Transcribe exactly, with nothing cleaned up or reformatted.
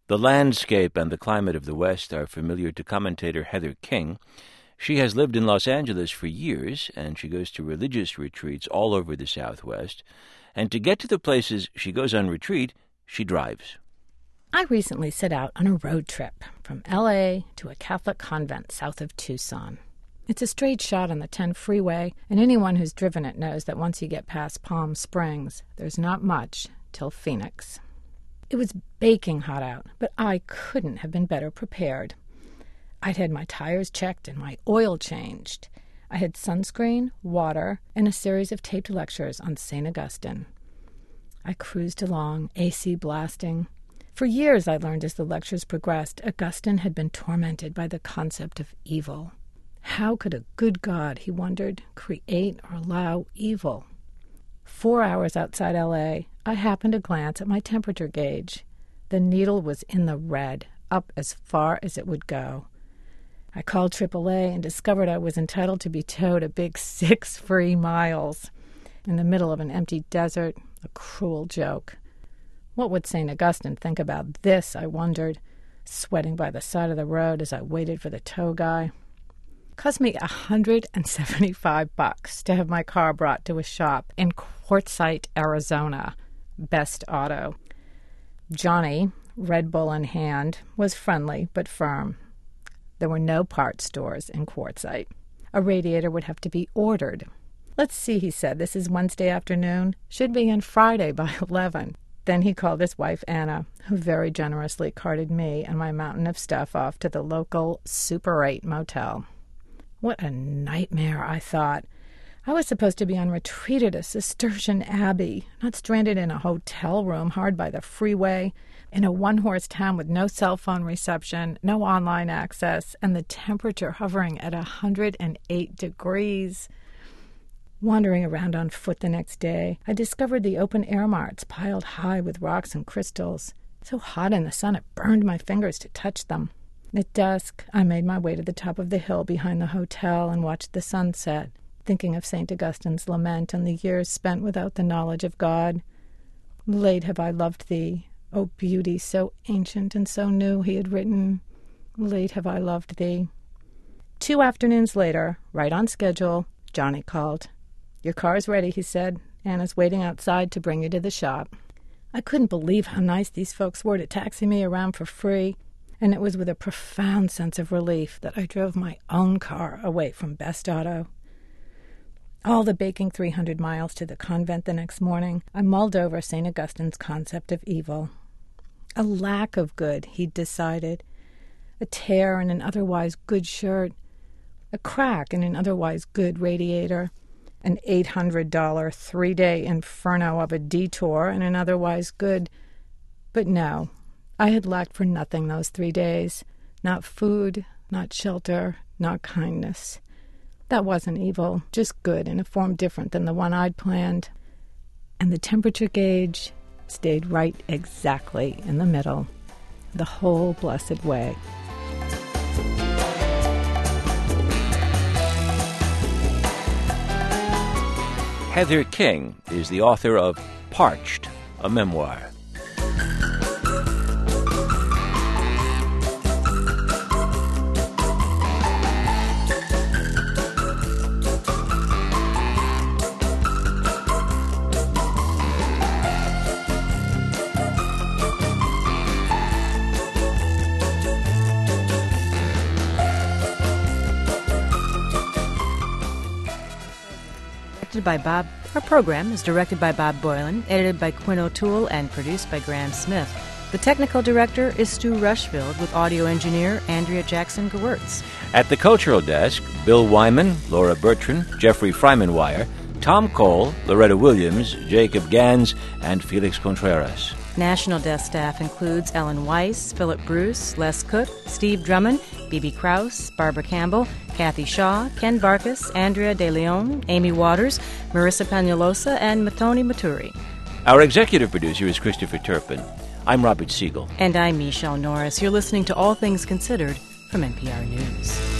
The landscape and the climate of the West are familiar to commentator Heather King. She has lived in Los Angeles for years, and she goes to religious retreats all over the Southwest. And to get to the places she goes on retreat, she drives. I recently set out on a road trip from L A to a Catholic convent south of Tucson. It's a straight shot on the ten freeway, and anyone who's driven it knows that once you get past Palm Springs, there's not much till Phoenix. It was baking hot out, but I couldn't have been better prepared. I'd had my tires checked and my oil changed. I had sunscreen, water, and a series of taped lectures on Saint Augustine. I cruised along, A C blasting. For years, I learned as the lectures progressed, Augustine had been tormented by the concept of evil. How could a good God, he wondered, create or allow evil? Four hours outside L A, I happened to glance at my temperature gauge. The needle was in the red, up as far as it would go. I called triple A and discovered I was entitled to be towed a big six free miles. In the middle of an empty desert, a cruel joke. What would Saint Augustine think about this, I wondered, sweating by the side of the road as I waited for the tow guy. It cost me one hundred seventy-five bucks to have my car brought to a shop in Quartzsite, Arizona. Best Auto. Johnny, Red Bull in hand, was friendly but firm. There were no parts stores in Quartzsite. A radiator would have to be ordered. Let's see, he said, this is Wednesday afternoon. Should be in Friday by eleven. Then he called his wife, Anna, who very generously carted me and my mountain of stuff off to the local Super eight motel. What a nightmare, I thought. I was supposed to be on retreat at a Cistercian abbey, not stranded in a hotel room hard by the freeway, in a one-horse town with no cell phone reception, no online access, and the temperature hovering at one hundred eight degrees. Wandering around on foot the next day, I discovered the open-air marts piled high with rocks and crystals. So hot in the sun it burned my fingers to touch them. At dusk, I made my way to the top of the hill behind the hotel and watched the sunset, thinking of Saint Augustine's lament and the years spent without the knowledge of God. Late have I loved thee, O beauty so ancient and so new, he had written. Late have I loved thee. Two afternoons later, right on schedule, Johnny called. Your car's ready, he said. Anna's waiting outside to bring you to the shop. I couldn't believe how nice these folks were to taxi me around for free, and it was with a profound sense of relief that I drove my own car away from Best Auto. All the baking three hundred miles to the convent the next morning, I mulled over Saint Augustine's concept of evil. A lack of good, he'd decided. A tear in an otherwise good shirt. A crack in an otherwise good radiator. An eight hundred dollars three-day inferno of a detour in an otherwise good... But no, I had lacked for nothing those three days. Not food, not shelter, not kindness. That wasn't evil, just good in a form different than the one I'd planned. And the temperature gauge stayed right exactly in the middle, the whole blessed way. Heather King is the author of Parched, a memoir. By Bob. Our program is directed by Bob Boylan, edited by Quinn O'Toole, and produced by Graham Smith. The technical director is Stu Rushfield, with audio engineer Andrea Jackson-Gewirtz. At the cultural desk, Bill Wyman, Laura Bertrand, Jeffrey Frymanwire, Tom Cole, Loretta Williams, Jacob Gans, and Felix Contreras. National desk staff includes Ellen Weiss, Philip Bruce, Les Cook, Steve Drummond, B B Krause, Barbara Campbell, Kathy Shaw, Ken Barkas, Andrea De Leon, Amy Waters, Marissa Peñalosa, and Mathoni Maturi. Our executive producer is Christopher Turpin. I'm Robert Siegel. And I'm Michelle Norris. You're listening to All Things Considered from N P R News.